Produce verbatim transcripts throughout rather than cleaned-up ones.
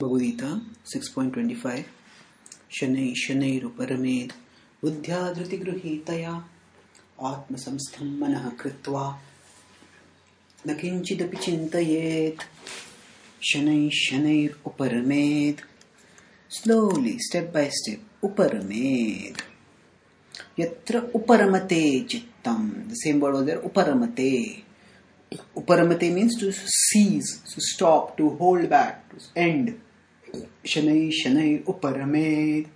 Bhagavad Gita six point twenty-five Shanai Shanairu Paramed Buddhya Dhriti Gruhitaya Atma Samstham Manah Kritva Nakinchidapi Chintayet Shanai Shanair Uparamed. Slowly, step by step, Uparamed. Yatra Uparamate Chittam. The same word was there, Uparamate. Uparamate means to cease, to stop, to hold back, to end. Shanai Shanai Uparamed.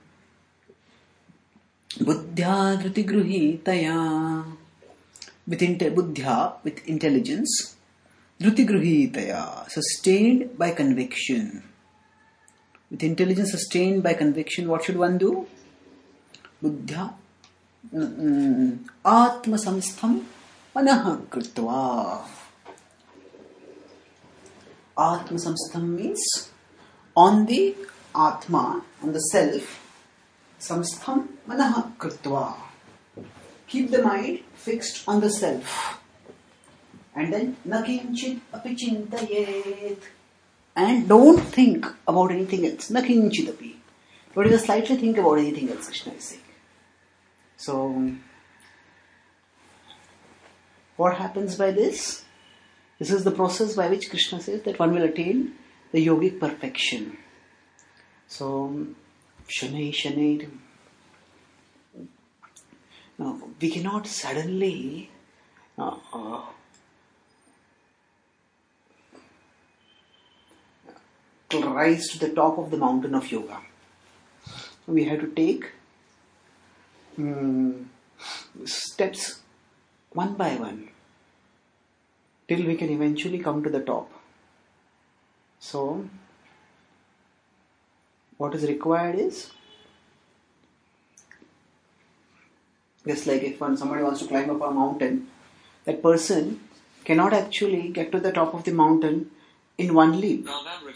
Buddhya Dhriti Gruhitaya. With inte- Buddhya, with intelligence. Dhriti Gruhitaya, sustained by conviction. With intelligence sustained by conviction, what should one do? Buddhya Atma Samstham Manah Kritva. Atma Samstham means on the Atma, on the self, Samstham Manah Kritva. Keep the mind fixed on the self. And then Nakinchit api chintayet. And don't think about anything else. Nakinchit api. Don't even slightly think about anything else, Krishna is saying. So, what happens by this? This is the process by which Krishna says that one will attain the yogic perfection. So, Shanai Shanai. Now, we cannot suddenly uh, uh, rise to the top of the mountain of yoga. We have to take um, steps one by one till we can eventually come to the top. So, what is required is, just like if one, somebody wants to climb up a mountain, that person cannot actually get to the top of the mountain in one leap.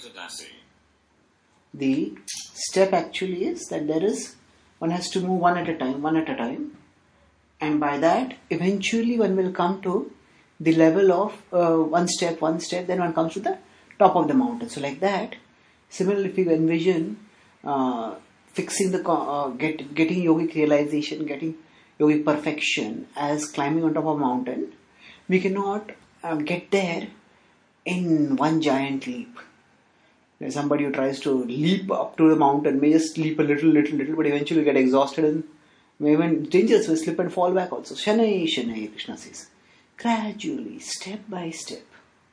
The step actually is that there is, one has to move one at a time, one at a time. And by that, eventually one will come to the level of uh, one step, one step, then one comes to the top of the mountain. So like that, similarly if you envision uh, fixing the, uh, get, getting yogic realization, getting yogic perfection as climbing on top of a mountain, we cannot uh, get there in one giant leap. There's somebody who tries to leap up to the mountain may just leap a little, little, little, but eventually get exhausted and may even dangerous will slip and fall back also. Shanai, Shanai, Krishna says. Gradually, step by step.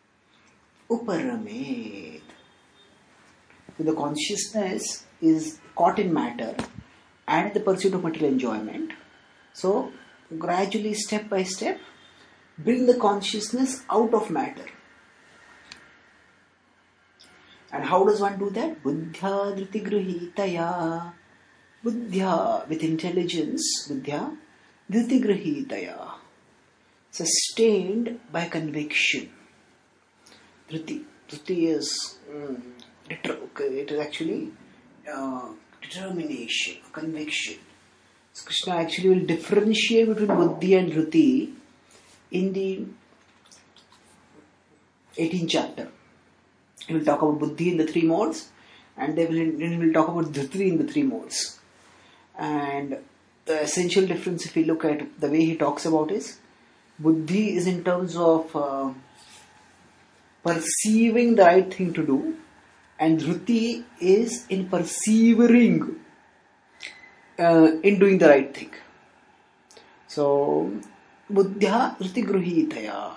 Uparamed. So the consciousness is caught in matter and the pursuit of material enjoyment. So, gradually, step by step, bring the consciousness out of matter. And how does one do that? Buddhya Dhriti Gruhitaya. Buddhya, with intelligence, Buddhya Dhriti Gruhitaya. Sustained by conviction. Dhriti. Dhriti is, mm, it is actually uh, determination, conviction. So Krishna actually will differentiate between Buddhi and Dhriti in the eighteenth chapter. He will talk about Buddhi in the three modes, and they will, then he will talk about Dhriti in the three modes. And the essential difference, if we look at the way he talks about is, Buddhi is in terms of uh, perceiving the right thing to do, and Dhriti is in persevering uh, in doing the right thing. So, Buddhya Dhriti Gruhitaya.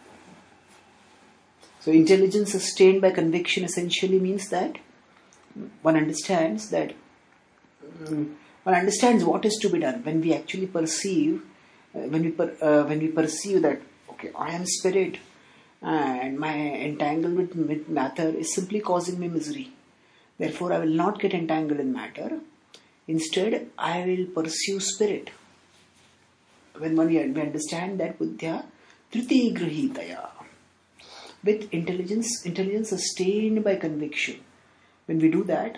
So, intelligence sustained by conviction essentially means that one understands that um, one understands what is to be done when we actually perceive, uh, when we per, uh, when we perceive that okay, I am spirit and my entanglement with matter is simply causing me misery. Therefore, I will not get entangled in matter. Instead, I will pursue spirit. When one, we understand that Buddhya Dhriti Gruhitaya. With intelligence, intelligence sustained by conviction. When we do that,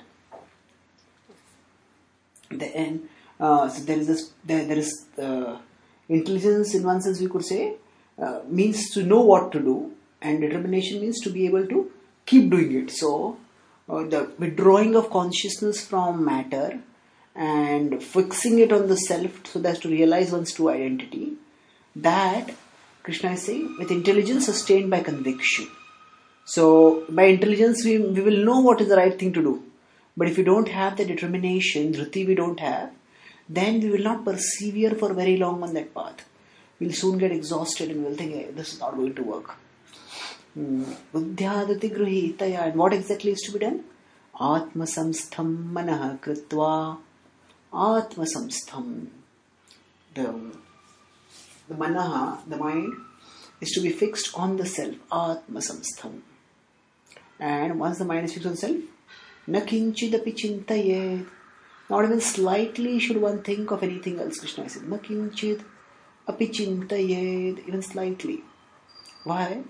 then uh, so there is this, there, there is uh, intelligence in one sense we could say uh, means to know what to do, and determination means to be able to keep doing it. So uh, the withdrawing of consciousness from matter and fixing it on the self so as to realize one's true identity, that Krishna is saying with intelligence sustained by conviction. So by intelligence we, we will know what is the right thing to do. But if we don't have the determination, dhruti we don't have, then we will not persevere for very long on that path. We'll soon get exhausted and we'll think, hey, this is not going to work. Buddhya dhruti gruhitaya. And what exactly is to be done? Atma samstham manah kritva. Atma samstham. The, the manaha, the mind, is to be fixed on the self. Atma samstham. And once the mind is fixed on self, na kinchidapi chintayet. Not even slightly should one think of anything else. Krishna said, na kinchid api chintayet. Even slightly. Why?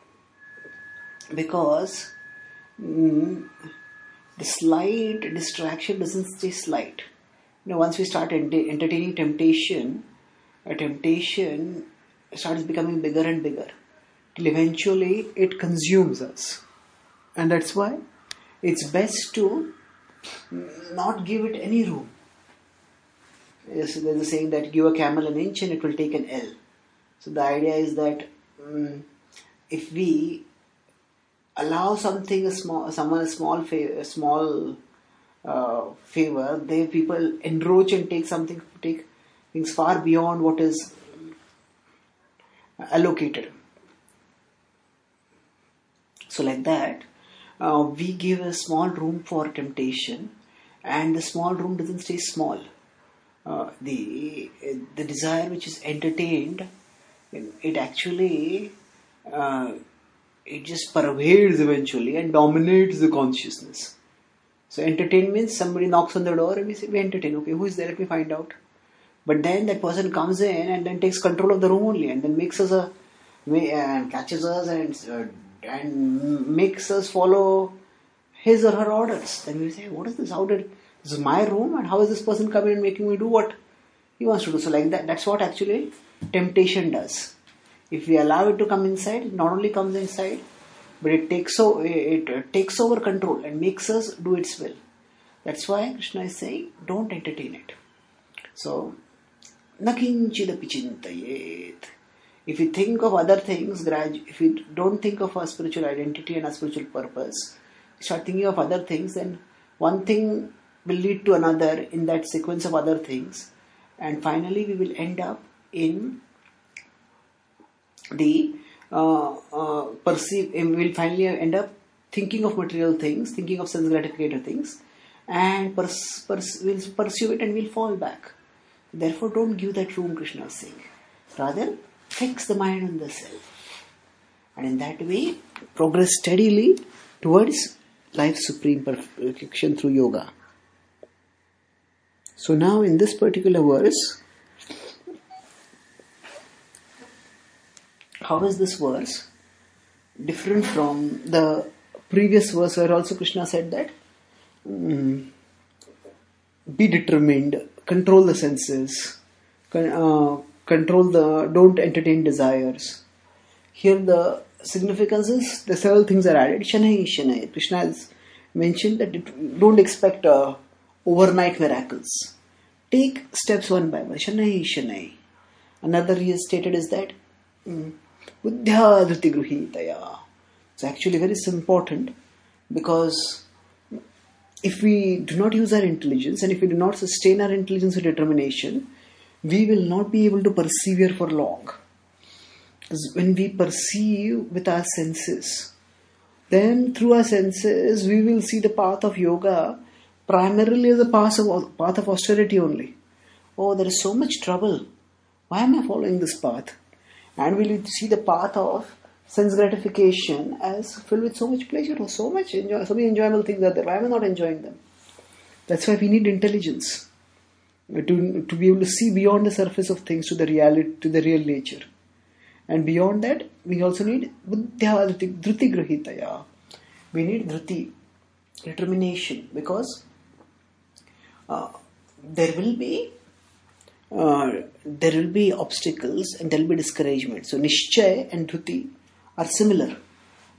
Because mm, the slight distraction doesn't stay slight. You know, once we start ent- entertaining temptation, a temptation starts becoming bigger and bigger till eventually it consumes us. And that's why it's best to not give it any room. Yes, there's a saying that give a camel an inch and it will take an L. So the idea is that um, if we allow something, a small, someone a small favor, a small uh, favor, they people encroach and take something, take things far beyond what is allocated. So like that, uh, we give a small room for temptation, and the small room doesn't stay small. Uh, the the desire which is entertained, it actually uh, it just pervades eventually and dominates the consciousness. So entertain means somebody knocks on the door and we say we entertain. Okay, who is there? Let me find out. But then that person comes in and then takes control of the room only, and then makes us a and catches us and uh, and makes us follow his or her orders. Then we say, what is this? How did this is my room, and how is this person coming and making me do what he wants to do? So like that, that's what actually temptation does. If we allow it to come inside, it not only comes inside, but it takes over, it, it takes over control and makes us do its will. That's why Krishna is saying, don't entertain it. So, nakinchidapi chintayet. If you think of other things, if you don't think of our spiritual identity and our spiritual purpose, start thinking of other things, then one thing will lead to another in that sequence of other things, and finally we will end up in the uh, uh, perceive. We will finally end up thinking of material things, thinking of sense gratificator things, and pers- pers- we'll pursue it and we'll fall back. Therefore, don't give that room, Krishna is saying. Rather, fix the mind on the self, and in that way, progress steadily towards life's supreme perfection through yoga. So now, in this particular verse, how is this verse different from the previous verse where also Krishna said that um, be determined, control the senses, con- uh, control the, don't entertain desires. Here the significance is the several things are added. Shanai, Shanai. Krishna has mentioned that it, don't expect uh, overnight miracles. Take steps one by one. Shanai, Shanai. Another he has stated is that um, Buddhya dhruti gruhitaya. It's actually very important, because if we do not use our intelligence and if we do not sustain our intelligence and determination, we will not be able to persevere for long. Because when we perceive with our senses, then through our senses we will see the path of yoga primarily as a path of, path of austerity only. Oh, there is so much trouble. Why am I following this path? And we will see the path of sense gratification as filled with so much pleasure or so much enjoy, so many enjoyable things are there. Why am I not enjoying them? That's why we need intelligence to to be able to see beyond the surface of things to the reality, to the real nature. And beyond that, we also need buddhya dhruti grahitaya. We need dhruti, determination, because uh, there will be uh, there will be obstacles and there will be discouragement. So nishchay and dhruti are similar,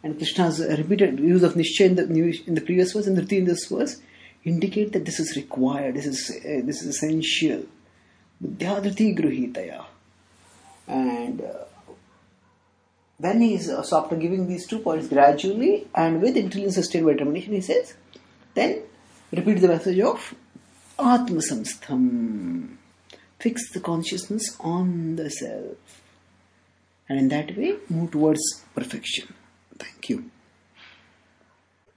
and Krishna's repeated use of Nishchay in the, in the previous verse and Dhriti in this verse indicate that this is required, this is uh, this is essential. Buddhya Dhriti Gruhitaya. And uh, when he is, uh, so after giving these two points gradually and with intelligent sustained by determination, he says, then repeat the message of Atma Samstham. Fix the consciousness on the self. And in that way, move towards perfection. Thank you.